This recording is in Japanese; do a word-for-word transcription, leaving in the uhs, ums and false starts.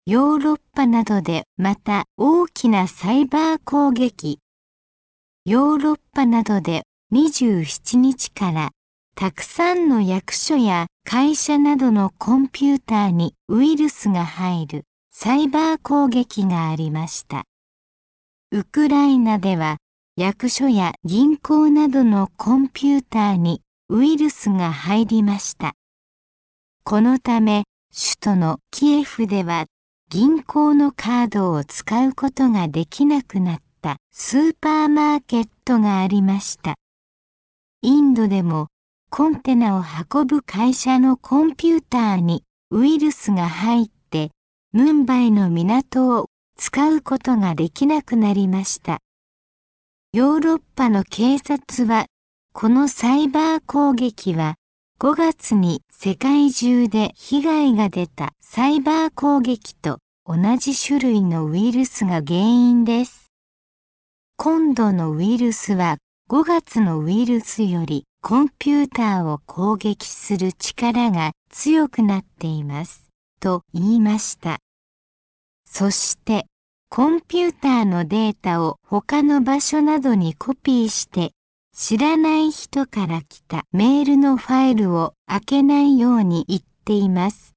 ヨーロッパなどでまた大きなサイバー攻撃。ヨーロッパなどでにじゅうしちにちからたくさんの役所や会社などのコンピューターにウイルスが入るサイバー攻撃がありました。ウクライナでは役所や銀行などのコンピューターにウイルスが入りました。このため首都のキエフでは銀行のカードを使うことができなくなったスーパーマーケットがありました。インドでもコンテナを運ぶ会社のコンピューターにウイルスが入ってムンバイの港を使うことができなくなりました。ヨーロッパの警察はこのサイバー攻撃はごがつに世界中で被害が出たサイバー攻撃と同じ種類のウイルスが原因です。今度のウイルスはごがつのウイルスよりコンピューターを攻撃する力が強くなっていますと言いました。そしてコンピューターのデータを他の場所などにコピーして知らない人から来たメールのファイルを開けないように言っています。